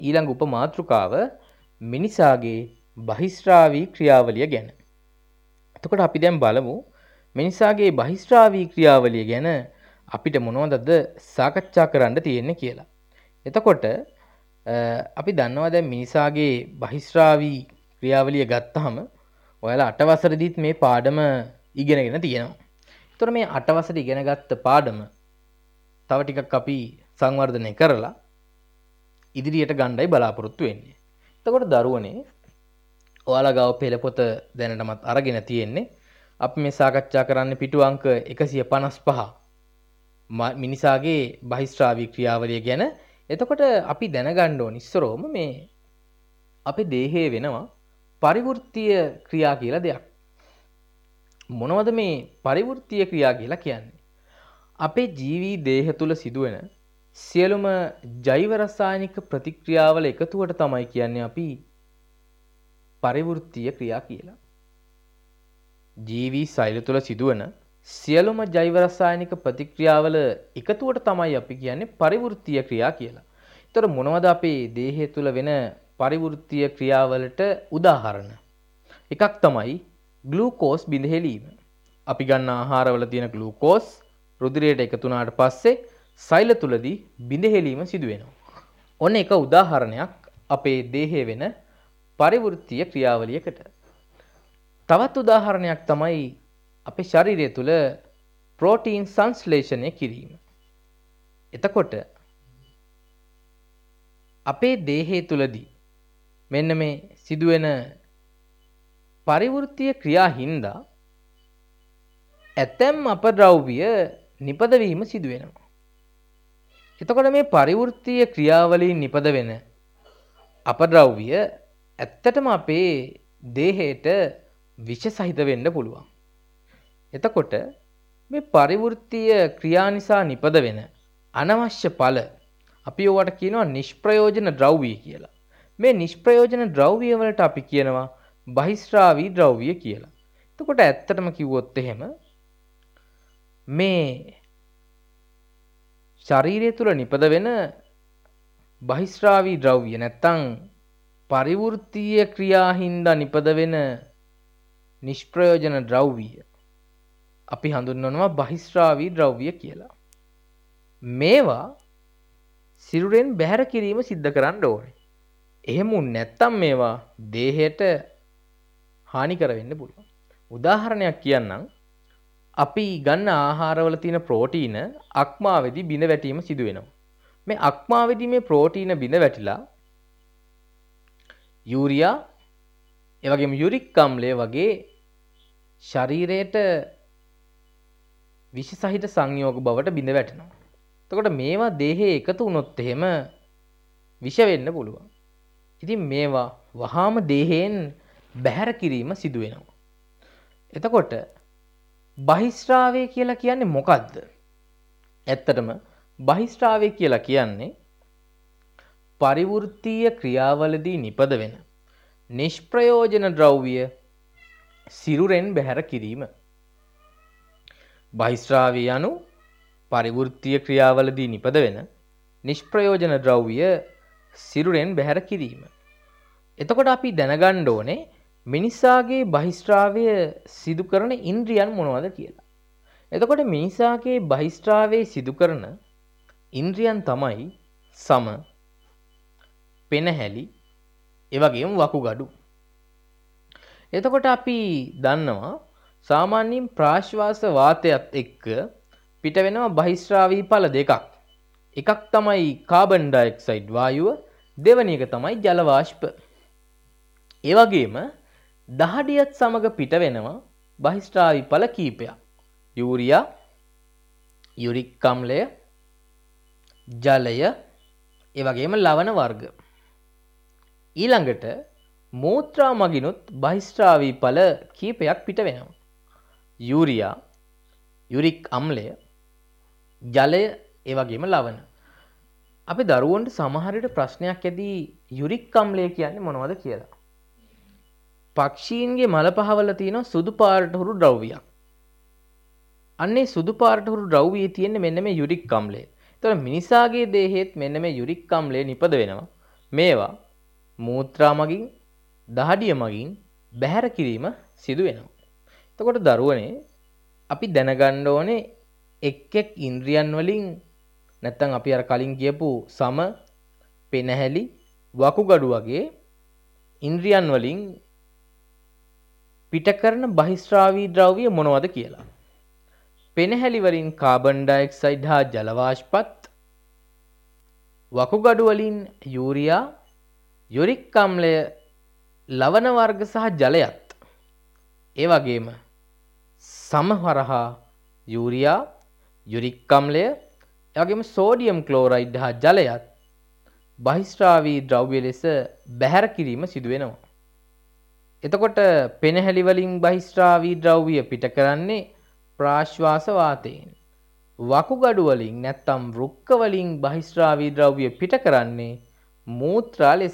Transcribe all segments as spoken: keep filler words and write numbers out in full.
ඊළඟ උපමාතෘකාව මිනිසාගේ බහිස්රාවී ක්‍රියාවලිය ගැන. එතකොට අපි දැන් බලමු මිනිසාගේ බහිස්රාවී ක්‍රියාවලිය ගැන අපිට මොනවදද සාකච්ඡා කරන්න තියෙන්නේ කියලා. එතකොට අපි දන්නවා දැන් මිනිසාගේ බහිස්රාවී ක්‍රියාවලිය ගත්තාම ඔයාලා අට වසරේදීත් මේ පාඩම ඉගෙනගෙන තියෙනවා. එතකොට මේ අට වසරේ ඉගෙන ගත්ත පාඩම තව ටිකක් අපි සංවර්ධනය කරලා ඉදිරියට ගණ්ඩායි බලාපොරොත්තු වෙන්නේ. එතකොට දරුවනේ ඔයාලා ගාව පෙළ පොත දැනටමත් අරගෙන තියෙන්නේ. අපි මේ සාකච්ඡා කරන්නේ පිටු අංක එකසිය පනස් පහ මිනිසාගේ බහිස්රාවී ක්‍රියාවලිය ගැන. එතකොට අපි දැනගන්න ඕන ඉස්සරෝම මේ අපේ දේහයේ වෙනවා පරිවෘත්තීය ක්‍රියා කියලා දෙයක්. මොනවද මේ පරිවෘත්තීය ක්‍රියා කියලා කියන්නේ? අපේ ජීවී දේහ තුල සිදුවෙන සියලුම ජෛව රසායනික ප්‍රතික්‍රියාවල එකතුවට තමයි කියන්නේ අපි පරිවෘත්තීය ක්‍රියා කියලා. ජීවී සෛල තුල සිදුවන සියලුම ජෛව රසායනික ප්‍රතික්‍රියාවල එකතුවට තමයි අපි කියන්නේ පරිවෘත්තීය ක්‍රියා කියලා. ඒතර මොනවද අපේ දේහය තුල වෙන පරිවෘත්තීය ක්‍රියාවලට උදාහරණ? එකක් තමයි ග්ලූකෝස් බිඳ හෙලීම. අපි ගන්න ආහාරවල තියෙන ග්ලූකෝස් රුධිරයට එකතු වුණාට පස්සේ සෛල තුලදී බිඳ හෙලීම සිදු වෙනවා. ඔන්න එක උදාහරණයක් අපේ දේහයේ වෙන පරිවෘත්තීය ක්‍රියාවලියකට. තවත් උදාහරණයක් තමයි අපේ ශරීරය තුල ප්‍රෝටීන් සංශ්ලේෂණය කිරීම. එතකොට අපේ දේහය තුලදී මෙන්න මේ සිදුවෙන පරිවෘත්තීය ක්‍රියා හින්දා ඇතැම් අපද්‍රව්‍ය නිපද වීම සිදු වෙනවා. එතකොට මේ පරිවෘත්තීය ක්‍රියාවලින් නිපද වෙන අපද්‍රව්‍ය ඇත්තටම අපේ දේහයට විෂ සහිත වෙන්න පුළුවන්. එතකොට මේ පරිවෘත්තීය ක්‍රියා නිසා නිපද වෙන අනවශ්‍ය ඵල අපි ඒවට කියනවා නිෂ්ප්‍රයෝජන ද්‍රව්‍ය කියලා. මේ නිෂ්ප්‍රයෝජන ද්‍රව්‍ය වලට අපි කියනවා බහිස්රාවී ද්‍රව්‍ය කියලා. එතකොට ඇත්තටම කිව්වොත් එහෙම මේ ශරීරය තුල නිපද වෙන බහිස්රාවී ද්‍රව්‍ය නැත්තම් පරිවෘත්තීය ක්‍රියා හින්දා නිපද වෙන නිෂ්ප්‍රයෝජන ද්‍රව්‍ය අපි හඳුන්වනවා බහිස්රාවී ද්‍රව්‍ය කියලා. මේවා සිරුරෙන් බැහැර කිරීම සිද්ධ කරන්න ඕනේ. එහෙම නැත්තම් මේවා දේහයට හානි කර වෙන්න පුළුවන්. උදාහරණයක් කියන්නම්. අපි ගන්න ආහාරවල තියෙන ප්‍රෝටීන අක්මාවේදී බිඳ වැටීම සිදු වෙනවා. මේ අක්මාවේදී මේ ප්‍රෝටීන බිඳ වැටිලා යූරියා ඒ වගේම යුරික් අම්ලය වගේ ශරීරයට විෂ සහිත සංයෝග බවට බිඳ වැටෙනවා. එතකොට මේවා දේහයේ එකතු වුණොත් එහෙම විෂ වෙන්න පුළුවන්. ඉතින් මේවා වහාම දේහයෙන් බැහැර කිරීම සිදු වෙනවා. එතකොට බහිස්රාවය කියලා කියන්නේ මොකද්ද? ඇත්තටම බහිස්රාවය කියලා කියන්නේ පරිවෘත්තීය ක්‍රියාවලදී නිපද වෙන නිෂ්ප්‍රයෝජන ද්‍රව්‍ය සිරුරෙන් බැහැර කිරීම. බහිස්රාවය යනු පරිවෘත්තීය ක්‍රියාවලදී නිපද වෙන නිෂ්ප්‍රයෝජන ද්‍රව්‍ය සිරුරෙන් බැහැර කිරීම. එතකොට අපි දැනගන්න ඕනේ මිනිසාගේ බහිස්රාවය සිදු කරන ඉන්ද්‍රියන් මොනවද කියලා. එතකොට මිනිසාගේ බහිස්රාවයේ සිදු කරන ඉන්ද්‍රියන් තමයි සම, පෙනහැලි, ඒ වගේම වකුගඩු. එතකොට අපි දන්නවා සාමාන්‍යයෙන් ප්‍රාශ්වාස වාතයත් එක්ක පිට වෙනවා බහිස්රාවී ඵල දෙකක්. එකක් තමයි කාබන් ඩයොක්සයිඩ් වායුව, දෙවැනි එක තමයි ජල වාෂ්ප. ඒ වගේම දහඩියත් සමග පිට වෙනවා බහිස්රාවී ඵල කීපයක්. යූරියා, යුරික් අම්ලය, ජලය, ඒ වගේම ලවණ වර්ග. ඊළඟට මූත්‍රා මගිනුත් බහිස්රාවී ඵල කීපයක් පිට වෙනවා. යූරියා, යුරික් අම්ලය, ජලය, ඒ වගේම ලවණ. අපි දරුවන්ට සමහර විට ප්‍රශ්නයක් ඇදී යුරික් අම්ලය කියන්නේ මොනවද කියලා. පක්ෂීන්ගේ මල පහවල තියෙන සුදු පාට හුරු ද්‍රව්‍යයක්. අන්නේ සුදු පාට හුරු ද්‍රව්‍යයේ තියෙන මෙන්න මේ යුරික් අම්ලය. ඒතර මිනිසාගේ දේහයේත් මෙන්න මේ යුරික් අම්ලය නිපද වෙනවා මේවා මූත්‍රා මගින් දහඩිය මගින් බැහැර කිරීම සිදු වෙනවා. එතකොට දරුවනේ අපි දැනගන්න ඕනේ එක් එක් ඉන්ද්‍රියන් වලින් නැත්තම් අපි අර කලින් කියපු සම, පෙනහැලි, වකුගඩු වගේ ඉන්ද්‍රියන් වලින් පිට කරන බහිස්රාවී ද්‍රව්‍ය මොනවද කියලා. පෙනහැලි වලින් කාබන් ඩයොක්සයිඩ් හා ජල වාෂ්පත්, වකුගඩු වලින් යූරියා, යුරික් අම්ලය, ලවණ වර්ග සහ ජලයත්. ඒ වගේම සම හරහා යූරියා, යුරික් අම්ලය, ඒ වගේම සෝඩියම් ක්ලෝරයිඩ් හා ජලයත් බහිස්රාවී ද්‍රව්‍ය ලෙස බැහැර කිරීම සිදු වෙනවා. එතකොට පෙනහැලි වලින් බහිස්රාවී ද්‍රව්‍ය පිට කරන්නේ ප්‍රාශ්වාස වාතයෙන්. වකුගඩු වලින් නැත්තම් වෘක්ක වලින් බහිස්රාවී ද්‍රව්‍ය පිට කරන්නේ මූත්‍රා ලෙස.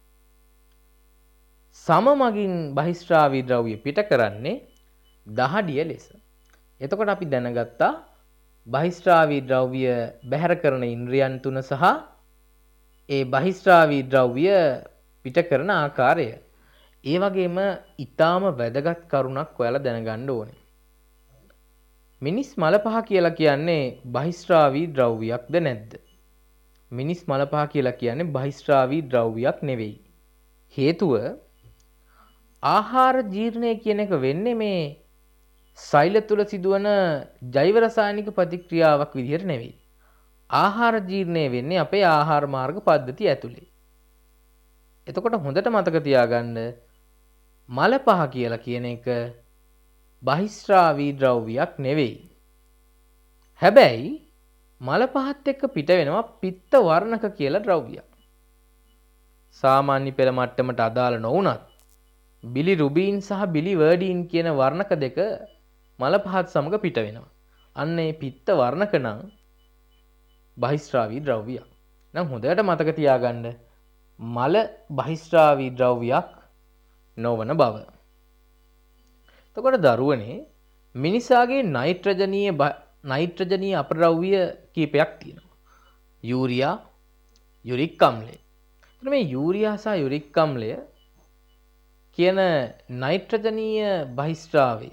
සම මගින් බහිස්රාවී ද්‍රව්‍ය පිට කරන්නේ දහඩිය ලෙස. එතකොට අපි දැනගත්තා බහිස්රාවී ද්‍රව්‍ය බැහැර කරන ඉන්ද්‍රියන් තුන සහ ඒ බහිස්රාවී ද්‍රව්‍ය පිට කරන ආකාරය. ඒ වගේම ඊටාම වැදගත් කරුණක් ඔයාලා දැනගන්න ඕනේ. මිනිස් මල පහ කියලා කියන්නේ බහිස්රාවී ද්‍රව්‍යයක්ද නැද්ද? මිනිස් මල පහ කියලා කියන්නේ බහිස්රාවී ද්‍රව්‍යයක් නෙවෙයි. හේතුව ආහාර ජීර්ණය කියන එක වෙන්නේ මේ සෛල තුල සිදුවන ජෛව රසායනික ප්‍රතික්‍රියාවක් විදිහට නෙවෙයි. ආහාර ජීර්ණය වෙන්නේ අපේ ආහාර මාර්ග පද්ධතිය ඇතුලේ. එතකොට හොඳට මතක තියාගන්න මල පහ කියලා කියන එක බහිස්රාවී ද්‍රව්‍යයක් නෙවෙයි. හැබැයි මල පහත් එක්ක පිට වෙනවා පිත්ත වර්ණක කියලා ද්‍රව්‍යයක්. සාමාන්‍ය පෙළ මට්ටමට අදාළ නොවුනත් බිලි රුබීන් සහ බිලි වර්ඩීන් කියන වර්ණක දෙක මල පහත් සමග පිට වෙනවා. අන්න ඒ පිත්ත වර්ණක නම් බහිස්රාවී ද්‍රව්‍යයක්. නම් හොඳට මතක තියාගන්න මල බහිස්රාවී ද්‍රව්‍යයක් නොවන බව. එතකොට දරුවනේ මිනිසාගේ නයිට්‍රජනීය නයිට්‍රජනීය අපද්‍රව්‍ය කීපයක් තියෙනවා. යූරියා, යුරික් අම්ලය. එතන මේ යූරියා සහ යුරික් අම්ලය කියන නයිට්‍රජනීය බහිස්රාවය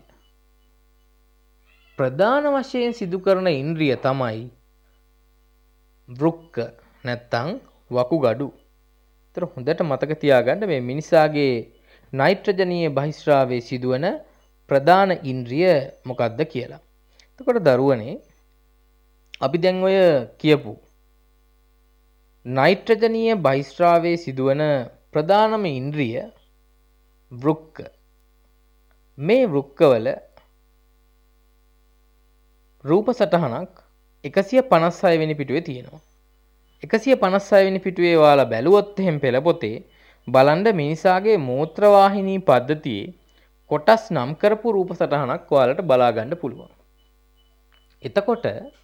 ප්‍රධාන වශයෙන් සිදු කරන ඉන්ද්‍රිය තමයි වෘක්ක නැත්තම් වකුගඩු. ඒතර හොඳට මතක තියාගන්න මේ මිනිසාගේ නයිට්‍රජනීය බහිස්රාවයේ සිදුවන ප්‍රධාන ඉන්ද්‍රිය මොකක්ද කියලා. එතකොට දරුවනේ අපි දැන් ඔය කියපු නයිට්‍රජනීය බහිස්රාවයේ සිදුවන ප්‍රධානම ඉන්ද්‍රිය වෘක්ක. මේ වෘක්කවල රූප සටහනක් එකසිය පනස් හය වෙනි පිටුවේ තියෙනවා. එකසිය පනස් හය වෙනි පිටුවේ ඔයාලා බැලුවොත් එහෙම පෙළ පොතේ බලන්න මිනිසාගේ මූත්‍ර වාහිනී පද්ධතියේ කොටස් නම් කරපු රූප සටහනක් ඔයාලට බලා ගන්න පුළුවන්. එතකොට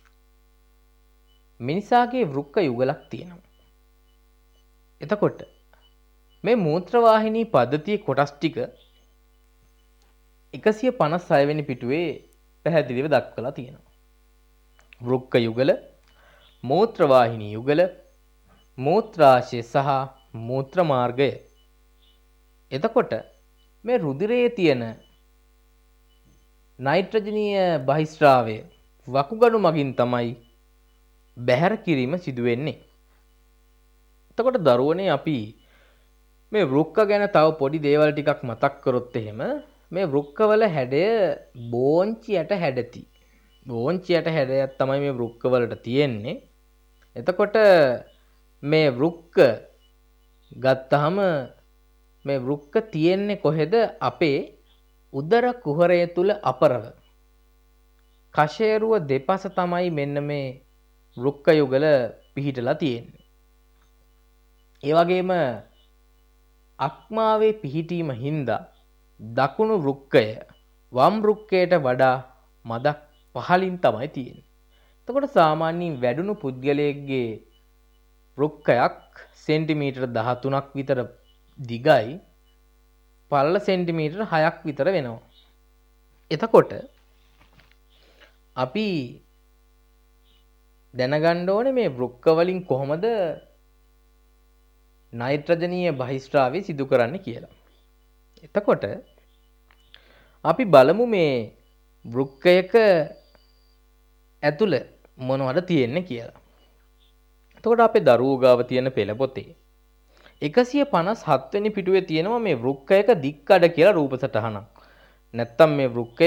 මිනිසාගේ වෘක්ක යුගලක් තියෙනවා. එතකොට මේ මූත්‍ර වාහිනී පද්ධතියේ කොටස් ටික එකසිය පනස් හය වෙනි පිටුවේ පැහැදිලිව දක්වලා තියෙනවා. වෘක්ක යුගල, මූත්‍ර වාහිනී යුගල, මූත්‍රාශය සහ මූත්‍ර මාර්ගය. එතකොට මේ රුධිරයේ තියෙන නයිට්‍රජනීය බහිස්රාවය වකුගඩු මගින් තමයි බැහැර කිරීම සිදු වෙන්නේ. එතකොට දරුවනේ අපි මේ වෘක්ක ගැන තව පොඩි දේවල් ටිකක් මතක් කරොත් එහෙම මේ වෘක්කවල හැඩය බෝංචියට හැඩති. බෝංචියට හැඩයක් තමයි මේ වෘක්කවලට තියෙන්නේ. එතකොට මේ වෘක්ක ගත්තාම මේ වෘක්ක තියෙන්නේ කොහෙද? අපේ උදර කුහරය තුල අපරව. කශේරුව දෙපස තමයි මෙන්න මේ වෘක්ක යුගල පිහිටලා තියෙන්නේ. ඒ වගේම අක්මාවේ පිහිටීම හින්දා දකුණු වෘක්කය වම් වෘක්කයට වඩා මදක් පහළින් තමයි තියෙන්නේ. එතකොට සාමාන්‍යයෙන් වැඩුණු පුද්ගලයෙක්ගේ වෘක්කයක් සෙන්ටිමීටර දහතුනක් විතර දිගයි, පළල සෙන්ටිමීටර හයක් විතර වෙනවා. එතකොට අපි දැනගන්න ඕනේ මේ වෘක්ක වලින් කොහොමද නයිට්‍රජනීය බහිස්ත්‍රාවය සිදු කරන්නේ කියලා. එතකොට අපි බලමු මේ වෘක්කයක ඇතුළ මොනවද තියෙන්නේ කියලා. එතකොට අපේ දරුවෝ ගාව තියෙන පෙළ පොතේ එකසිය පනස් හත් වෙනි පිටුවේ තියෙනවා මේ වෘක්කයක දික්කඩ කියලා රූප සටහනක්. නැත්තම් මේ වෘක්කය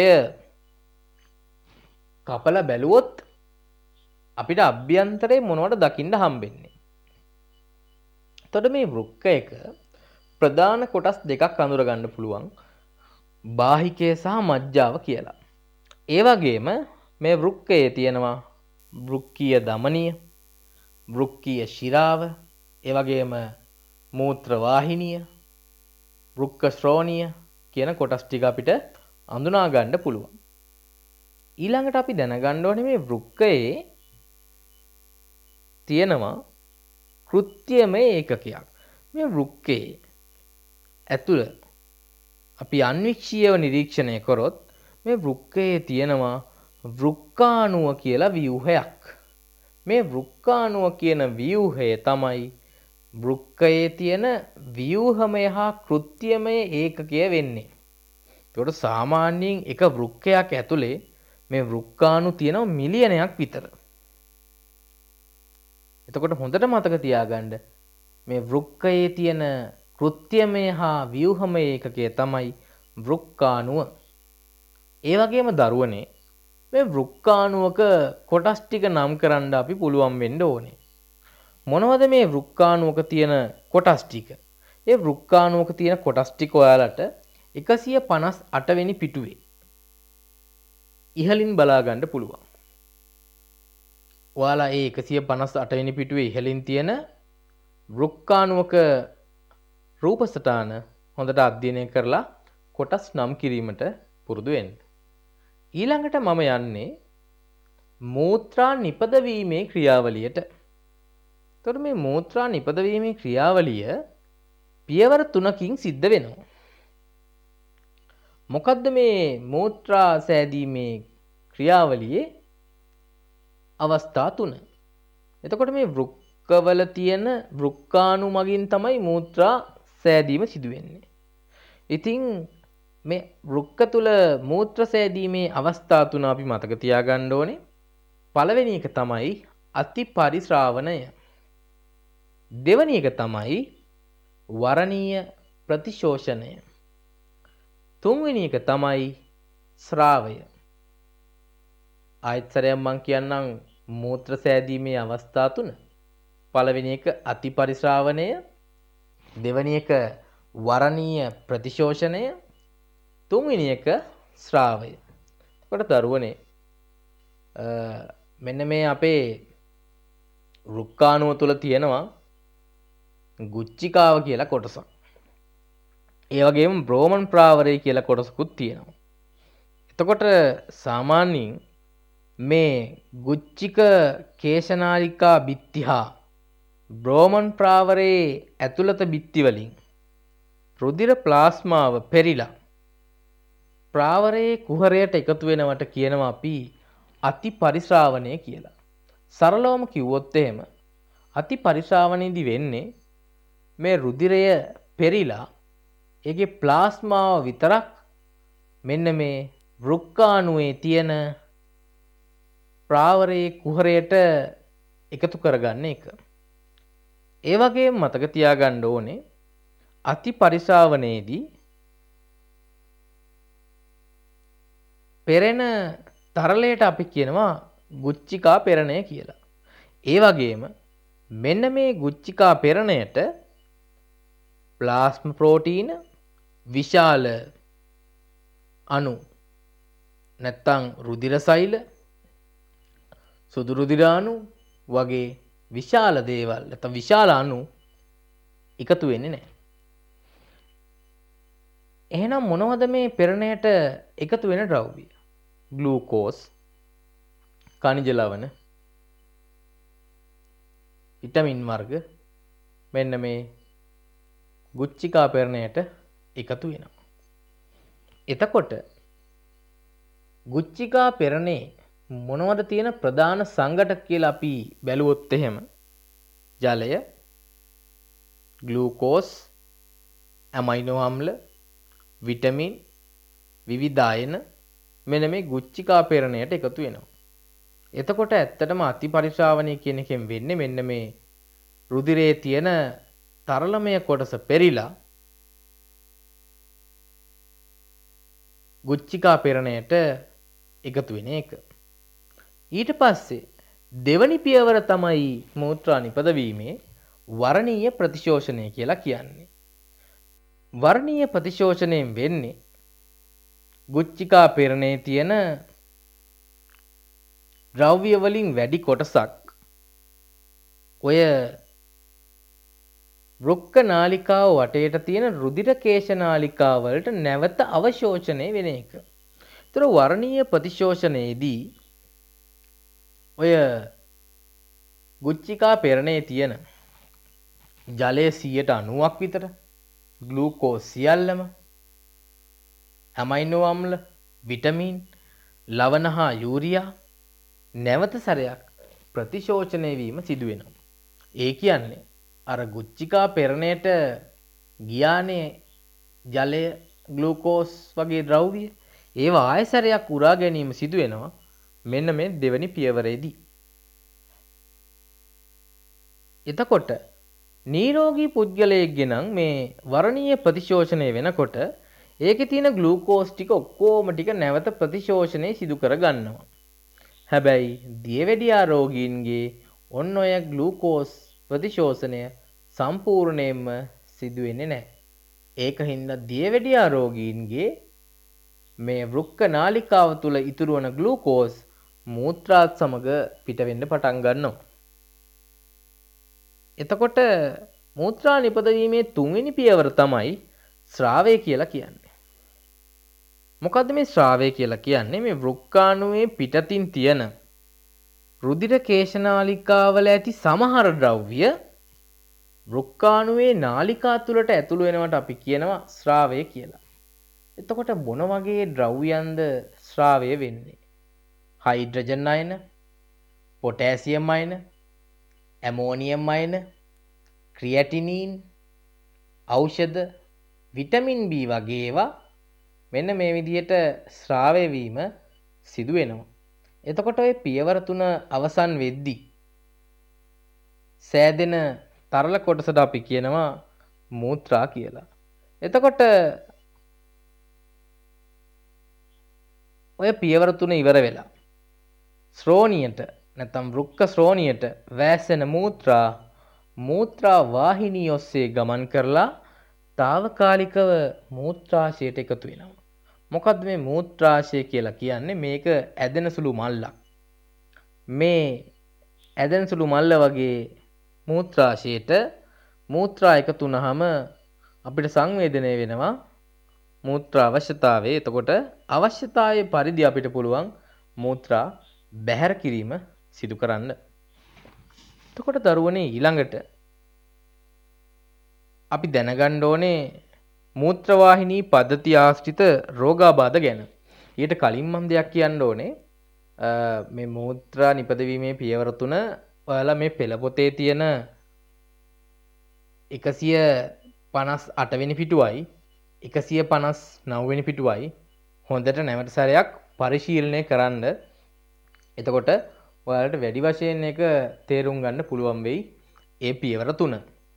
කපලා බැලුවොත් අපිට අභ්‍යන්තරේ මොනවද දකින්න හම්බෙන්නේ. එතකොට මේ වෘක්කයක ප්‍රධාන කොටස් දෙකක් අඳුර ගන්න පුළුවන්. බාහිකය සහ මජ්ජාව කියලා. ඒ වගේම මේ වෘක්කයේ තියෙනවා වෘක්කීය ධමනිය, වෘක්කීය ශිරාව, ඒ වගේම මූත්‍ර වාහිනිය, වෘක්ක ශ්‍රෝණිය කියන කොටස් ටික අපිට අඳුනා ගන්න පුළුවන්. ඊළඟට අපි දැනගන්න ඕනේ මේ වෘක්කයේ තියෙනවා කෘත්‍යමය ඒකකයක්. මේ වෘක්කයේ ඇතුළ අපි අන්වික්ෂීයව නිරීක්ෂණය කරොත් මේ වෘක්කයේ තියෙනවා වෘක්කාණුව කියලා ව්‍යුහයක්. මේ වෘක්කාණුව කියන ව්‍යුහය තමයි වෘක්කයේ තියෙන ව්‍යුහමය හා කෘත්‍යමය ඒකකය වෙන්නේ. ඒකට සාමාන්‍යයෙන් එක වෘක්කයක් ඇතුලේ මේ වෘක්කාණු තියෙනවා මිලියනයක් විතර. එතකොට හොඳට මතක තියාගන්න මේ වෘක්කයේ තියෙන කෘත්‍යමය හා ව්‍යුහමය ඒකකය තමයි වෘක්කාණුව. ඒ වගේම දරුවනේ මේ වෘක්කාණුවක කොටස් ටික නම් කරන්න අපි පුළුවන් වෙන්න ඕනේ. මොනවද මේ වෘක්කාණුවක තියෙන කොටස් ටික? ඒ වෘක්කාණුවක තියෙන කොටස් ටික ඔයාලට එකසිය පනස් අට වෙනි පිටුවේ ඉහළින් බලා ගන්න පුළුවන්. ඔයාලා ඒ එකසිය පනස් අට වෙනි පිටුවේ ඉහළින් තියෙන වෘක්කාණුවක රූප සටහන හොඳට අධ්‍යයනය කරලා කොටස් නම් කිරීමට පුරුදු වෙන්න. ඊළඟට මම යන්නේ මූත්‍රා නිපදවීමේ ක්‍රියාවලියට. එතකොට මේ මූත්‍රා නිපදවීමේ ක්‍රියාවලිය පියවර තුනකින් සිද්ධ වෙනවා. මොකද්ද මේ මූත්‍රා සෑදීමේ ක්‍රියාවලියේ අවස්ථා තුන? එතකොට මේ වෘක්කවල තියෙන වෘක්කාණු මගින් තමයි මූත්‍රා සෑදීම සිදු වෙන්නේ. ඉතින් මේ වෘක්ක තුල මූත්‍ර සෑදීමේ අවස්ථා තුන අපි මතක තියාගන්න ඕනේ. පළවෙනි එක තමයි අතිපරිශ්‍රාවණය. දෙවෙනි එක තමයි වරණීය ප්‍රතිශෝෂණය. තුන්වෙනි එක තමයි ස්‍රාවය. ආයතරයක් මම කියන්නම් මූත්‍ර සෑදීමේ අවස්ථා තුන. පළවෙනි එක අතිපරිශ්‍රාවණය, දෙවෙනි එක වරණීය ප්‍රතිශෝෂණය, තුන්වෙනි එක ස්‍රාවය. එතකොට දරුවනේ මෙන්න මේ අපේ වෘක්කාණුව තුල තියෙනවා ගුච්චිකාව කියලා කොටසක්. ඒ වගේම බ්‍රෝමන් ප්‍රාවරය කියලා කොටසකුත් තියෙනවා. එතකොට සාමාන්‍යයෙන් මේ ගුච්චික කේශනාලිකා බිත්ති හා බ්‍රෝමන් ප්‍රාවරයේ ඇතුළත බිත්ති වලින් රුධිර ප්ලාස්මාව පෙරිලා ප්‍රාවරයේ කුහරයට එකතු වෙනවට කියනවා අපි අතිපරිශ්‍රාවණය කියලා. සරලවම කිව්වොත් එහෙම අතිපරිශ්‍රාවණයේදී වෙන්නේ මේ රුධිරය පෙරිලා ඒකේ ප්ලාස්මාව විතරක් මෙන්න මේ වෘක්කාණුවේ තියෙන ප්‍රාවරයේ කුහරයට එකතු කරගන්න එක. ඒ වගේම මතක තියාගන්න ඕනේ අතිපරිශ්‍රාවණයේදී පෙරෙන තරලයට අපි කියනවා ගුච්චිකා පෙරණය කියලා. ඒ වගේම මෙන්න මේ ගුච්චිකා පෙරණයට ප්ලාස්ම ප්‍රෝටීන, විශාල අණු නැත්තම් රුධිර සෛල, සුදු රුධිරාණු වගේ විශාල දේවල් නැත්නම් විශාල අණු එකතු වෙන්නේ නැහැ. එහෙනම් මොනවද මේ පෙරණයට එකතු වෙන ද්‍රව්‍ය? ග්ලූකෝස්, khනිජ ලවණ, විටමින් වර්ග මෙන්න මේ ගුච්චිකා පෙරණයට එකතු වෙනවා. එතකොට ගුච්චිකා පෙරණේ මොනවද තියෙන ප්‍රධාන සංඝටක කියලා අපි බැලුවොත් එහෙම ජලය, ග්ලූකෝස්, ඇමයිනෝ අම්ල, විටමින්, විවිධ අයන මෙන්න මේ ගුච්චිකා පෙරණයට එකතු වෙනවා. එතකොට ඇත්තටම අතිපරිශ්‍රාවණය කියන එකෙන් වෙන්නේ මෙන්න මේ රුධිරයේ තියෙන තරලමය කොටස පෙරිලා ගුච්චිකා පෙරණයට එකතු වෙන එක. ඊට පස්සේ දෙවනි පියවර තමයි මූත්‍රා නිපදවීමේ වර්ණීය ප්‍රතිශෝෂණය කියලා කියන්නේ. වර්ණීය ප්‍රතිශෝෂණයෙන් වෙන්නේ ගුච්චිකා පෙරණේ තියෙන ද්‍රව්‍ය වලින් වැඩි කොටසක් ඔය වෘක්ක නාලිකාව වටේට තියෙන රුධිර කේශ නාලිකාව වලට නැවත අවශෝෂණය වෙන එක. ඒතර වර්ණීය ප්‍රතිශෝෂණයේදී ඔය ගුච්චිකා පෙරණේ තියෙන ජලය සියයට අනූවක් විතර, ග්ලූකෝස් සියල්ලම, ඇමයිනෝ අම්ල, විටමින්, ලවණ හා යූරියා නැවත සැරයක් ප්‍රතිශෝෂණය වීම සිදු වෙනවා. ඒ කියන්නේ අර ගුච්චිකා පෙරණයට ගියානේ ජලය, ග්ලූකෝස් වගේ ද්‍රව්‍ය, ඒවා ආය සැරයක් උරා ගැනීම සිදු වෙනවා මෙන්න මේ දෙවනි පියවරේදී. එතකොට නිරෝගී පුද්ගලයෙක්ගේ නම් මේ වර්ණීය ප්‍රතිශෝෂණය වෙනකොට ඒකේ තියෙන ග්ලූකෝස් ටික ඔක්කොම ටික නැවත ප්‍රතිශෝෂණය සිදු කර ගන්නවා. හැබැයි දියවැඩියා රෝගීන්ගේ ඔන්න ඔය ග්ලූකෝස් ප්‍රතිශෝෂණය සම්පූර්ණයෙන්ම සිදු වෙන්නේ නැහැ. ඒක හින්දා දියවැඩියා රෝගීන්ගේ මේ වෘක්ක නාලිකාව තුල ඉතුරු වන ග්ලූකෝස් මූත්‍රාත් සමග පිට වෙන්න පටන් ගන්නවා. එතකොට මූත්‍රා නිපදවීමේ තුන්වෙනි පියවර තමයි ස්‍රාවය කියලා කියන්නේ. මොකද්ද මේ ස්‍රාවය කියලා කියන්නේ? මේ වෘක්කාණුවේ පිටතින් තියෙන රුධිර කේශනාලිකාවල ඇති සමහර ද්‍රව්‍ය වෘක්කාණුවේ නාලිකා තුලට ඇතුළු වෙනවට අපි කියනවා ස්‍රාවය කියලා. එතකොට මොන වගේ ද්‍රව්‍යයන්ද ස්‍රාවය වෙන්නේ? හයිඩ්‍රජන් අයන, පොටෑසියම් අයන, ඇමෝනියම් අයන, ක්‍රියැටිනින්, ඖෂධ, විටමින් B වගේ ඒවා මෙන්න මේ විදිහට ස්‍රාවය වීම සිදු වෙනවා. එතකොට ඔය පියවර තුන අවසන් වෙද්දී සෑදෙන තරල කොටසට අපි කියනවා මූත්‍රා කියලා. එතකොට ඔය පියවර තුන ඉවර වෙලා ශ්‍රෝණියට නැත්නම් වෘක්ක ශ්‍රෝණියට වැස්සෙන මූත්‍රා මූත්‍රා වාහිනිය ඔස්සේ ගමන් කරලා తాවකාලිකව මූත්‍රාශයට එකතු වෙනවා. මොකද්ද මේ මූත්‍රාශය කියලා කියන්නේ? මේක ඇදෙන සුළු මල්ලක්. මේ ඇදෙන සුළු මල්ල වගේ මූත්‍රාශයට මූත්‍රා එකතු වුනහම අපිට සංවේදනය වෙනවා මූත්‍රා අවශ්‍යතාවය. එතකොට අවශ්‍යතාවයේ පරිදි අපිට පුළුවන් මූත්‍රා බැහැර කිරීම සිදු කරන්න. එතකොට දරුවනේ ඊළඟට අපි දැනගන්න ඕනේ මූත්‍රවාහිනී පද්ධතිය ආශ්‍රිත රෝගාබාධ ගැන. ඊට කලින් මම දෙයක් කියන්න ඕනේ. මේ මූත්‍රා නිපදවීමේ පියවර තුන ඔයාලා මේ පෙළ පොතේ තියෙන එකසිය පනස් අට වෙනි පිටුවයි එකසිය පනස් නව වෙනි පිටුවයි හොඳට නැවත සැරයක් පරිශීලනය කරන්න. එතකොට ඔයාලට වැඩි වශයෙන් එක තේරුම් ගන්න පුළුවන් වෙයි ඒ පියවර තුන.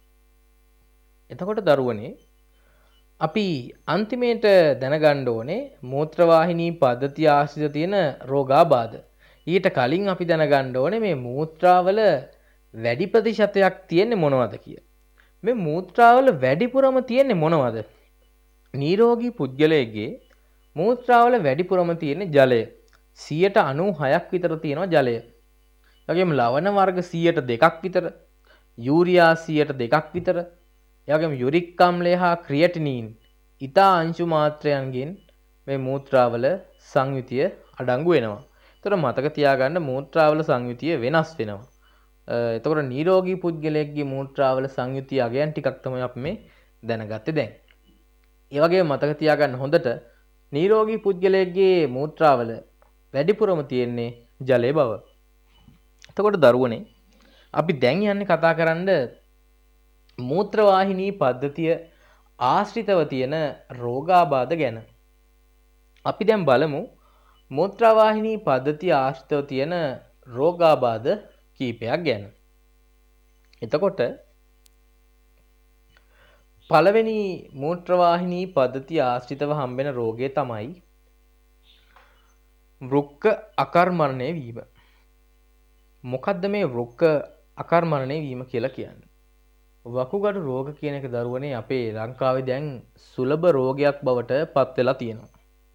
එතකොට දරුවනේ අපි අන්තිමේට දැනගන්න ඕනේ මූත්‍රවාහිනී පද්ධතිය ආශ්‍රිත තියෙන රෝගාබාධ. ඊට කලින් අපි දැනගන්න ඕනේ මේ මූත්‍රාවල වැඩි ප්‍රතිශතයක් තියෙන්නේ මොනවද කියලා. මේ මූත්‍රාවල වැඩිපුරම තියෙන්නේ මොනවද? නිරෝගී පුද්ගලයෙක්ගේ මූත්‍රාවල වැඩිපුරම තියෙන්නේ ජලය. සියයට අනූහයක් විතර තියෙනවා ජලය. ඒ වගේම ලවණ වර්ග සියයට දෙකක් විතර, යූරියා සියයට දෙකක් විතර, ඒ වගේම යුරික් අම්ලය හා ක්‍රියැටිනින් ඊතා අංශු මාත්‍රයන්ගෙන් මේ මූත්‍රාවල සංයුතිය අඩංගු වෙනවා. ඒතර මතක තියාගන්න මූත්‍රාවල සංයුතිය වෙනස් වෙනවා. එතකොට නිරෝගී පුද්ගලයෙක්ගේ මූත්‍රාවල සංයුතිය අගයන් ටිකක් තමයි අපි මේ දැනගත්තේ දැන්. ඒ වගේම මතක තියාගන්න හොඳට නිරෝගී පුද්ගලයෙක්ගේ මූත්‍රාවල වැඩිපුරම තියෙන්නේ ජලය බව. එතකොට දරුවනේ අපි දැන් යන්නේ කතා කරන්න මූත්‍රවාහිනී පද්ධතිය ආශ්‍රිතව තියෙන රෝගාබාධ ගැන. අපි දැන් බලමු මූත්‍රාවාහිනී පද්ධතිය ආශ්‍රිතව තියෙන රෝගාබාධ කීපයක් ගැන. එතකොට පළවෙනි මූත්‍රවාහිනී පද්ධතිය ආශ්‍රිතව හම්බෙන රෝගය තමයි වෘක්ක අකර්මණය වීම. මොකද්ද මේ වෘක්ක අකර්මණය වීම කියලා කියන්නේ? වකුගඩු රෝග කියන එක දරුවනේ අපේ ලංකාවේ දැන් සුලභ රෝගයක් බවට පත් වෙලා තියෙනවා.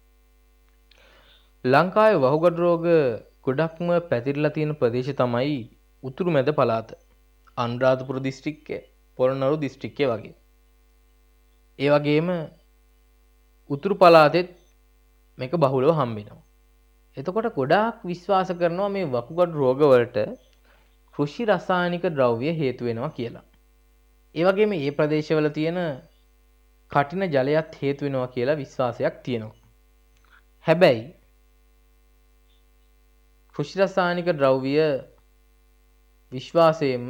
ලංකාවේ වකුගඩු රෝග ගොඩක්ම පැතිරලා තියෙන ප්‍රදේශ තමයි උතුරු මැද පළාත. අනුරාධපුර දිස්ත්‍රික්කය, පොළොන්නරු දිස්ත්‍රික්කය වගේ. ඒ වගේම උතුරු පළාතෙත් මේක බහුලව හම්බෙනවා. එතකොට ගොඩාක් විශ්වාස කරනවා මේ වකුගඩු රෝග වලට කෘෂි රසායනික ද්‍රව්‍ය හේතු වෙනවා කියලා. ඒ වගේම මේ ප්‍රදේශවල තියෙන කටින ජලයත් හේතු වෙනවා කියලා විශ්වාසයක් තියෙනවා. හැබැයි කෘෂි රසායනික ද්‍රව්‍ය විශ්වාසයෙන්ම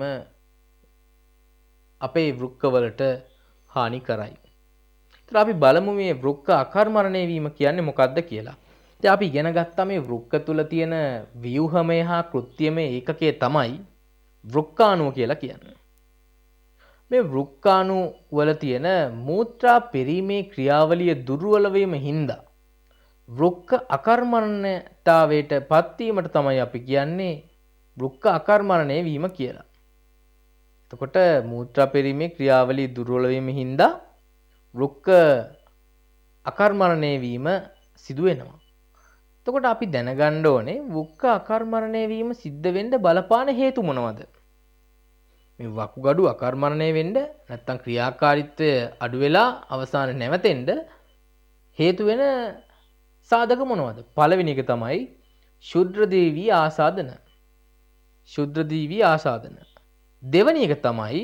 අපේ වෘක්කවලට හානි කරයි. ඒතර අපි බලමු මේ වෘක්ක අකර්මණය වීම කියන්නේ මොකක්ද කියලා. ඉතින් අපි ඉගෙන ගත්තා මේ වෘක්ක තුල තියෙන ව්‍යුහමය හා කෘත්‍යමය ඒකකය තමයි වෘක්කාණුව කියලා කියන්නේ. මේ වෘක්කාණු වල තියෙන මූත්‍රා පෙරීමේ ක්‍රියාවලිය දුර්වල වීම හින්දා වෘක්ක අකර්මණ්‍යතාවයට පත්වීමට තමයි අපි කියන්නේ වෘක්ක අකර්මණය වීම කියලා. එතකොට මූත්‍රා පෙරීමේ ක්‍රියාවලිය දුර්වල වීම හින්දා වෘක්ක අකර්මණය වීම සිදු වෙනවා. එතකොට අපි දැනගන්න ඕනේ වෘක්ක අකර්මණය වීම සිද්ධ වෙන්න බලපාන හේතු මොනවද? මේ වකුගඩු අකර්මණය වෙන්න නැත්නම් ක්‍රියාකාරීත්වය අඩු වෙලා අවසාන නැවතෙන්න හේතු වෙන සාධක මොනවද? පළවෙනි එක තමයි ශුද්‍ර දේවී ආසාදන. ශුද්‍ර දේවී ආසාදන. දෙවෙනි එක තමයි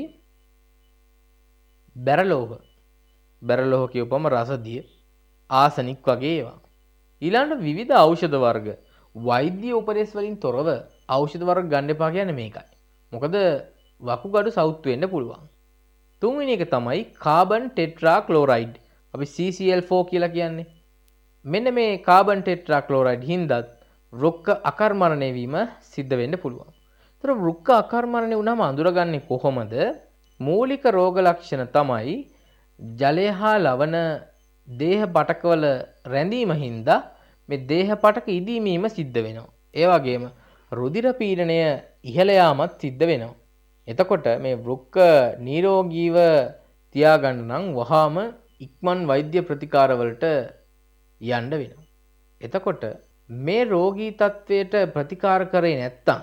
බැරලෝහ. බැරලෝහ කියපුවම රසදිය, ආසනික් වගේ ඒවා. ඊළඟට විවිධ ඖෂධ වර්ග. වෛද්‍ය උපදෙස් වලින් තොරව ඖෂධ වර්ග ගන්න එපා කියන්නේ මේකයි. මොකද වකුගඩු සවුත් වෙන්න පුළුවන්. තුන්වෙනි එක තමයි කාබන් ටෙට්‍රා ක්ලෝරයිඩ්. අපි සී සී එල් ෆෝර් කියලා කියන්නේ. මෙන්න මේ කාබන් ටෙට්‍රා ක්ලෝරයිඩ් හින්දාත් වෘක්ක අකර්මණය වීම සිද්ධ වෙන්න පුළුවන්. ඒතර වෘක්ක අකර්මණය වුණාම අඳුරගන්නේ කොහොමද? මූලික රෝග ලක්ෂණ තමයි ජලය හා ලවණ දේහ පටකවල රැඳීම හින්දා මේ දේහ පටක ඉදීමීම සිද්ධ වෙනවා. ඒ වගේම රුධිර පීඩනය ඉහළ යාමත් සිද්ධ වෙනවා. එතකොට මේ වෘක්ක නිරෝගීව තියාගන්න නම් වහාම ඉක්මන් වෛද්‍ය ප්‍රතිකාරවලට යන්න වෙනවා. එතකොට මේ රෝගී තත්වයට ප්‍රතිකාර කරේ නැත්තම්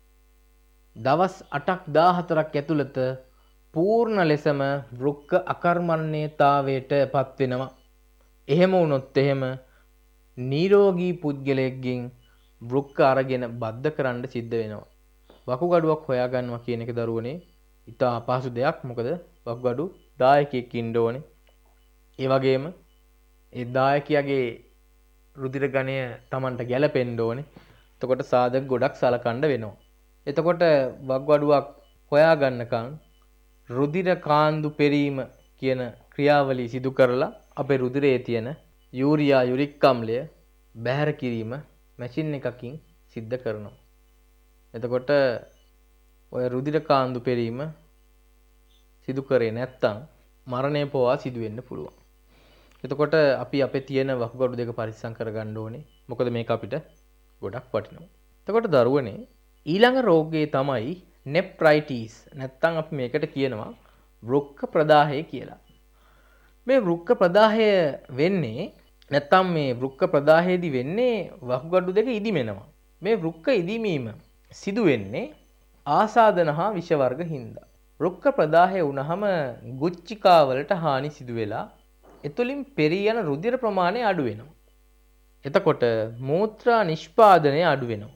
දවස් අටක් දාහතරක් ඇතුළත පූර්ණ ලෙසම වෘක්ක අකර්මණ්‍යතාවයට පත් වෙනවා. එහෙම වුණොත් එහෙම නිරෝගී පුද්ගලයෙක්ගෙන් වෘක්ක අරගෙන බද්ධ කරන්න සිද්ධ වෙනවා. වකුගඩුවක් හොයාගන්නවා කියන එක දරුවනේ ඉතා අපහසු දෙයක්. මොකද වකුගඩු දායකයෙක් ඉන්න ඕනේ. ඒ වගේම ඒ දායකයාගේ රුධිර ගණය Tamanට ගැලපෙන්න ඕනේ. එතකොට සාධක ගොඩක් සලකන්න වෙනවා. එතකොට වකුගඩුවක් හොයාගන්නකම් රුධිර කාන්දු පෙරීම කියන ක්‍රියාවලිය සිදු කරලා අපේ රුධිරයේ තියෙන යූරියා යුරික් අම්ලය බැහැර කිරීම මැෂින් එකකින් සිද්ධ කරනවා. එතකොට ඔය රුධිර කාන්දු පෙරීම සිදු කරේ නැත්තම් මරණය පවා සිදු වෙන්න පුළුවන්. එතකොට අපි අපේ තියෙන වකුගඩු දෙක පරිස්සම් කරගන්න ඕනේ. මොකද මේක අපිට ගොඩක් වටිනවා. එතකොට දරුවනේ ඊළඟ රෝගය තමයි නෙප්‍රයිටිස්. නැත්තම් අපි මේකට කියනවා වෘක්ක ප්‍රදාහය කියලා. මේ වෘක්ක ප්‍රදාහය වෙන්නේ නැත්තම් මේ වෘක්ක ප්‍රදාහයේදී වෙන්නේ වකුගඩු දෙක ඉදිමෙනවා. මේ වෘක්ක ඉදිමීම සිදු වෙන්නේ ආසාදන හා විෂ වර්ග හින්දා. වෘක්ක ප්‍රදාහය වුණාම ගුච්චිකා වලට හානි සිදු වෙලා එතුලින් පෙරී යන රුධිර ප්‍රමාණය අඩු වෙනවා. එතකොට මූත්‍රා නිෂ්පාදනය අඩු වෙනවා.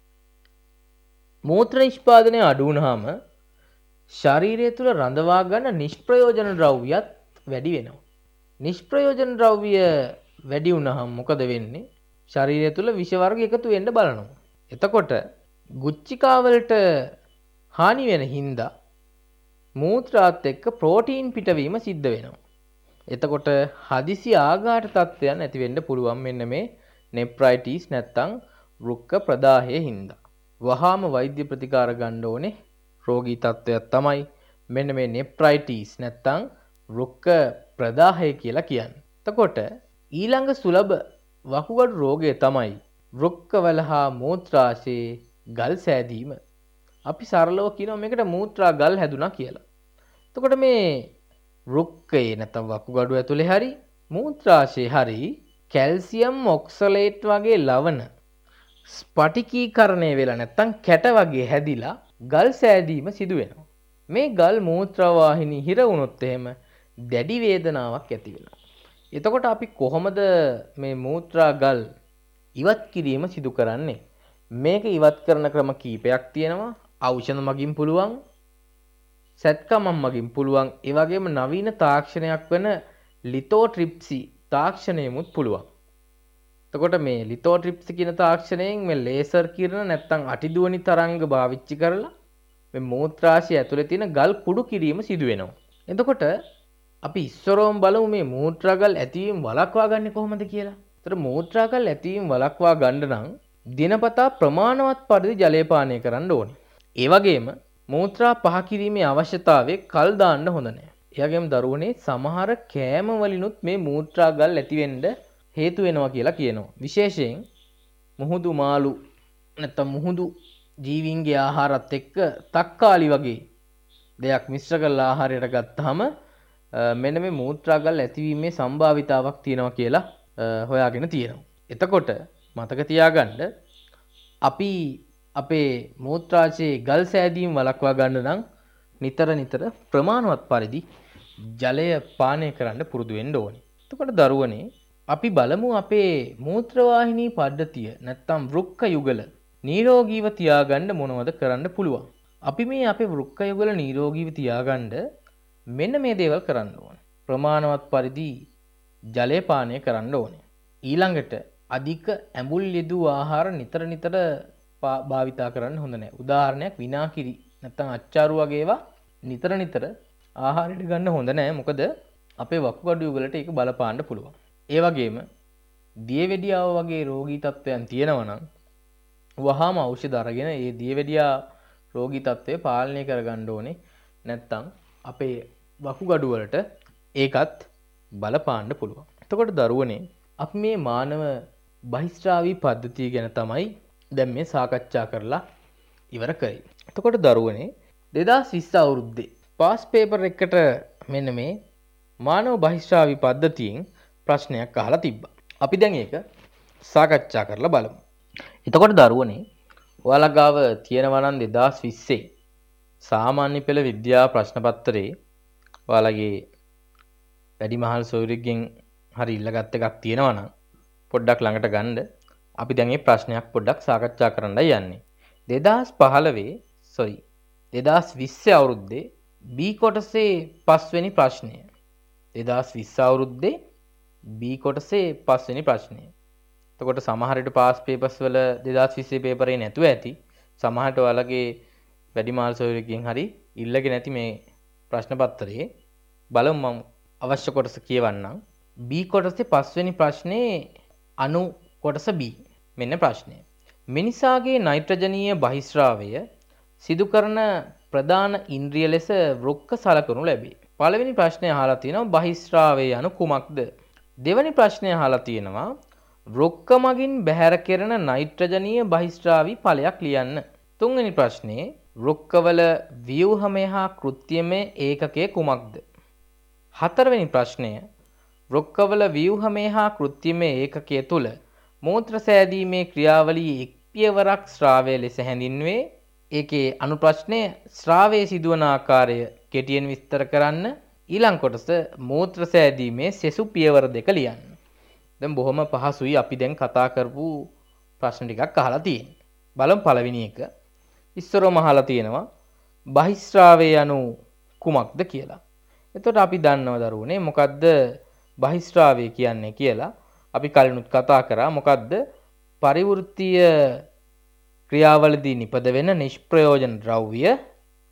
මූත්‍ර නිෂ්පාදනය අඩු වුණාම ශරීරය තුල රඳවා ගන්න නිෂ්ප්‍රයෝජන ද්‍රව්‍යත් වැඩි වෙනවා. නිෂ්ප්‍රයෝජන ද්‍රව්‍ය වැඩි වුණාම මොකද වෙන්නේ? ශරීරය තුල විෂ වර්ග එකතු වෙන්න බලනවා. එතකොට ගුච්චිකා වලට හානි වෙන හින්දා මූත්‍රාත් එක්ක ප්‍රෝටීන් පිටවීම සිද්ධ වෙනවා. එතකොට හදිසි ආඝාත තත්ත්වයන් ඇති වෙන්න පුළුවන් මෙන්න මේ නෙෆ්‍රයිටිස් නැත්තම් වෘක්ක ප්‍රදාහයේ හින්දා. වහාම වෛද්‍ය ප්‍රතිකාර ගන්න ඕනේ රෝගී තත්ත්වයක් තමයි මෙන්න මේ නෙෆ්‍රයිටිස් නැත්තම් වෘක්ක ප්‍රදාහය කියලා කියන්නේ. එතකොට ඊළඟ සුලභ වකුගඩු රෝගය තමයි වෘක්කවල හා මූත්‍රාශයේ ගල් සෑදීම. අපි සරලව කියනවා මේකට මූත්‍රා ගල් හැදුනා කියලා. එතකොට මේ වෘක්කේ නැත්නම් වකුගඩු ඇතුලේ හරි මූත්‍රාශයේ හරි කැල්සියම් ඔක්සලේට් වගේ ලවණ ස්පටිකීකරණය වෙලා නැත්නම් කැට වගේ හැදිලා ගල් සෑදීම සිදු වෙනවා. මේ ගල් මූත්‍රා වාහිනී හිර වුණොත් එහෙම දැඩි වේදනාවක් ඇති වෙනවා. එතකොට අපි කොහොමද මේ මූත්‍රා ගල් ඉවත් කිරීම සිදු කරන්නේ? මේක ඉවත් කරන ක්‍රම කීපයක් තියෙනවා. ඖෂධ මගින් පුළුවන්, සැත්කමම් මගින් පුළුවන්, ඒ වගේම නවීන තාක්ෂණයක් වෙන ලිතෝට්‍රිප්සි තාක්ෂණයමුත් පුළුවන්. එතකොට මේ ලිතෝට්‍රිප්සි කියන තාක්ෂණයෙන් මේ ලේසර් කිරණ නැත්තම් අටිදුවනි තරංග භාවිතා කරලා මේ මූත්‍රාශය ඇතුලේ තියෙන ගල් කුඩු කිරීම සිදු වෙනවා. එතකොට අපි ඉස්සරෝම බලමු මේ මූත්‍රාගල් ඇතිවීම වළක්වා ගන්න කොහොමද කියලා. ඒතර මූත්‍රාගල් ඇතිවීම වළක්වා ගන්න නම් දිනපතා ප්‍රමාණවත් පරිදි ජලය පානය කරන්න ඕනේ. ඒ වගේම මූත්‍රා පහ කිරීමේ අවශ්‍යතාවය කල් දාන්න හොඳ නැහැ. ඒ වගේම දරුවනේ සමහර කෑම වලිනුත් මේ මූත්‍රාගල් ඇති වෙන්න හේතු වෙනවා කියලා කියනවා. විශේෂයෙන් මුහුදු මාළු නැත්නම් මුහුදු ජීවීන්ගේ ආහාරات එක්ක තක්කාලි වගේ දෙයක් මිශ්‍ර කරලා ආහාරයට ගත්තාම මෙන්න මේ මූත්‍රාගල් ඇතිවීමේ සම්භාවිතාවක් තියෙනවා කියලා හොයාගෙන තියෙනවා. එතකොට මතක තියාගන්න අපි අපේ මූත්‍රාශයේ ගල් සෑදීම් වළක්වා ගන්න නම් නිතර නිතර ප්‍රමාණවත් පරිදි ජලය පානය කරන්න පුරුදු වෙන්න ඕනේ. එතකොට දරුවනේ අපි බලමු අපේ මූත්‍රවාහිනී පද්ධතිය නැත්තම් වෘක්ක යුගල නිරෝගීව තියාගන්න මොනවද කරන්න පුළුවන්. අපි මේ අපේ වෘක්ක යුගල නිරෝගීව තියාගන්න මෙන්න මේ දේවල් කරන්න ඕනේ. ප්‍රමාණවත් පරිදි ජලය පානය කරන්න ඕනේ. ඊළඟට අධික ඇඹුල් යෙදූ ආහාර නිතර නිතර භාවිතා කරන්න හොඳ නැහැ. උදාහරණයක් විනාකිරි නැත්තම් අච්චාරු වගේ ඒවා නිතර නිතර ආහාරයට ගන්න හොඳ නැහැ. මොකද අපේ වකුගඩු යුගලට ඒක බලපාන්න පුළුවන්. ඒ වගේම දියවැඩියාව වගේ රෝගී තත්ත්වයන් තියෙනවා නම් වහාම ඖෂධ අරගෙන ඒ දියවැඩියා රෝගී තත්ත්වය පාලනය කරගන්න ඕනේ. නැත්තම් අපේ වකුගඩු වලට ඒකත් බලපාන්න පුළුවන්. එතකොට දරුවනේ අපි මේ මානව බහිස්ත්‍රාවී පද්ධතිය ගැන තමයි දැන් මේ සාකච්ඡා කරලා ඉවර කරේ. එතකොට දරුවනේ දෙදාස් විස්ස අවුරුද්දේ පාස් පේපර් එකකට මෙන්න මේ මානව බහිස්ත්‍රාවී පද්ධතියෙන් ප්‍රශ්නයක් අහලා තිබ්බා. අපි දැන් ඒක සාකච්ඡා කරලා බලමු. එතකොට දරුවනේ ඔයාලා ගාව තියෙනවා නම් දෙදාස් විස්සේ සාමාන්‍ය පෙළ විද්‍යා ප්‍රශ්න පත්‍රයේ ඔයාලගේ වැඩිමහල් සොයුරියගෙන් හරි ඉල්ලගත් එකක් තියෙනවා නම් පොඩ්ඩක් ළඟට ගන්න. අපි දැන් මේ ප්‍රශ්නයක් පොඩ්ඩක් සාකච්ඡා කරන්නයි යන්නේ. දෙදාස් පහළොව sorry දෙදාස් විස්ස අවුරුද්දේ B කොටසේ පස්වෙනි ප්‍රශ්නය. දෙදාස් විස්ස අවුරුද්දේ B කොටසේ පස්වෙනි ප්‍රශ්නය. එතකොට සමහර විට පාස් පේපර්ස් වල දෙදාස් විස්සේ පේපරේ නැතුව ඇති. සමහරට ඔයාලගේ වැඩිමහල් සොයුරියගෙන් හරි ඉල්ලගෙන නැති මේ ප්‍රශ්න පත්‍රයේ බලමු මම අවශ්‍ය කොටස කියවන්නම්. B කොටසේ පස්වෙනි ප්‍රශ්නේ අණු කොටස B. මෙන්න ප්‍රශ්නය. මිනිසාගේ නයිට්‍රජනීය බහිස්රාවය සිදු කරන ප්‍රධාන ඉන්ද්‍රිය ලෙස වෘක්ක සලකනු ලැබේ. පළවෙනි ප්‍රශ්නය අහලා තියෙනවා බහිස්රාවය යනු කුමක්ද? දෙවෙනි ප්‍රශ්නය අහලා තියෙනවා වෘක්ක මගින් බැහැර කෙරෙන නයිට්‍රජනීය බහිස්රාවී ඵලයක් ලියන්න. තුන්වෙනි ප්‍රශ්නේ වෘක්කවල ව්‍යුහමය හා කෘත්‍යමය ඒකකය කුමක්ද? හතරවෙනි ප්‍රශ්නය වෘක්කවල ව්‍යුහමය හා කෘත්‍යමය ඒකකය තුල මූත්‍ර සෑදීමේ ක්‍රියාවලියේ එක් පියවරක් ශ්‍රාවය ලෙස හැඳින්වේ. ඒකේ අනු ප්‍රශ්නය ශ්‍රාවයේ සිදුවන ආකාරය කෙටියෙන් විස්තර කරන්න. ඊළඟ කොටස මූත්‍ර සෑදීමේ සෙසු පියවර දෙක ලියන්න. දැන් බොහොම පහසුයි අපි දැන් කතා කරපු ප්‍රශ්න ටිකක් අහලා තියෙන්නේ. බලමු පළවෙනි එක. ඉස්සරම අහලා තියෙනවා බහිස්රාවය යනු කුමක්ද කියලා. එතකොට අපි දන්නවා දරුවනේ මොකද්ද බහිස්රාවය කියන්නේ කියලා. අපි කලිනුත් කතා කරා මොකද්ද පරිවෘත්තීය ක්‍රියාවලදී නිපද වෙන නිෂ්ප්‍රයෝජන ද්‍රව්‍ය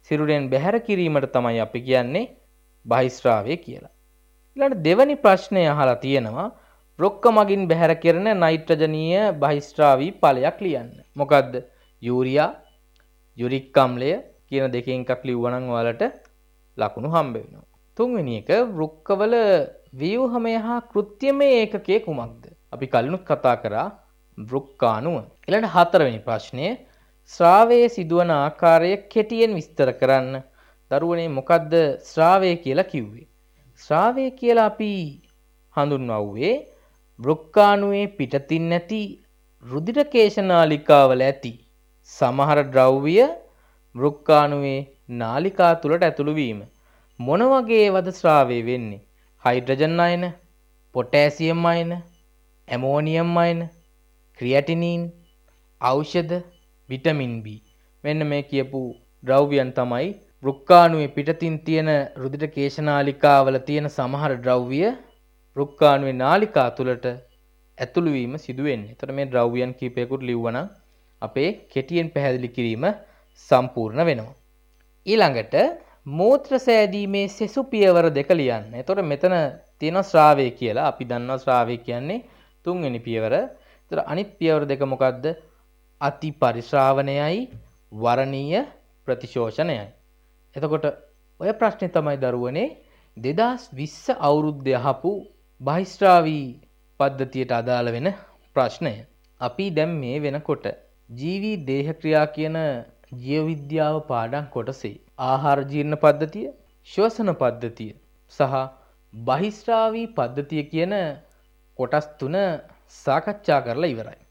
සිරුරෙන් බැහැර කිරීමට තමයි අපි කියන්නේ බහිස්රාවය කියලා. ඊළඟ දෙවැනි ප්‍රශ්නය අහලා තියෙනවා වෘක්ක මගින් බැහැර කෙරෙන නයිට්‍රජනීය බහිස්රාවී ඵලයක් ලියන්න. මොකද්ද? යූරියා, යුරික් අම්ලය කියන දෙකෙන් එකක් ලිව්වනම් ඔයාලට ලකුණු හම්බ වෙනවා. තුන්වෙනි එක වෘක්කවල ව්‍යුහමය හා කෘත්‍යමය ඒකකයේ කුමක්ද? අපි කලිනුත් කතා කරා වෘක්කාණුව. ඊළඟ හතරවෙනි ප්‍රශ්නය ශ්‍රාවයේ සිදුවන ආකාරය කෙටියෙන් විස්තර කරන්න. දරුවනේ මොකද්ද ශ්‍රාවය කියලා කිව්වේ? ශ්‍රාවය කියලා අපි හඳුන්වුවේ වෘක්කාණුවේ පිටතින් නැති රුධිර කේශනාලිකාවල ඇති සමහර ද්‍රව්‍ය වෘක්කාණුවේ නාලිකා තුලට ඇතුළු වීම. මොන වගේ වද ශ්‍රාවය වෙන්නේ? හයිඩ්‍රජන් අයන, පොටෑසියම් අයන, ඇමෝනියම් අයන, ක්‍රියැටිනින්, ඖෂධ, විටමින් B. මෙන්න මේ කියපු ද්‍රව්‍යයන් තමයි වෘක්කාණුවේ පිටතින් තියෙන රුධිර කේශනාලිකාවල තියෙන සමහර ද්‍රව්‍ය වෘක්කාණුවේ නාලිකා තුලට ඇතුළු වීම සිදු වෙන්නේ. එතකොට මේ ද්‍රව්‍යයන් කීපයකට ලිව්වනම් අපේ කෙටියෙන් පැහැදිලි කිරීම සම්පූර්ණ වෙනවා. ඊළඟට මූත්‍ර සෑදීමේ සෙසු පියවර දෙක ලියන්න. එතකොට මෙතන තියෙන ශ්‍රාවය කියලා අපි දන්නවා ශ්‍රාවය කියන්නේ තුන්වෙනි පියවර. එතකොට අනිත් පියවර දෙක මොකද්ද? අති පරිශ්‍රාවණයයි වරණීය ප්‍රතිශෝෂණයයි. එතකොට ඔය ප්‍රශ්නේ තමයි දරුවනේ දෙදාස් විස්ස අවුරුද්දේ අහපු බහිස්රාවී පද්ධතියට අදාළ වෙන ප්‍රශ්නය. අපි දැන් මේ වෙනකොට ජීවී දේහක්‍රියා කියන ජීව විද්‍යාව පාඩම් කොටසේ ආහාර ජීර්ණ පද්ධතිය, ශ්වසන පද්ධතිය සහ බහිස්රාවී පද්ධතිය කියන කොටස් තුන සාකච්ඡා කරලා ඉවරයි.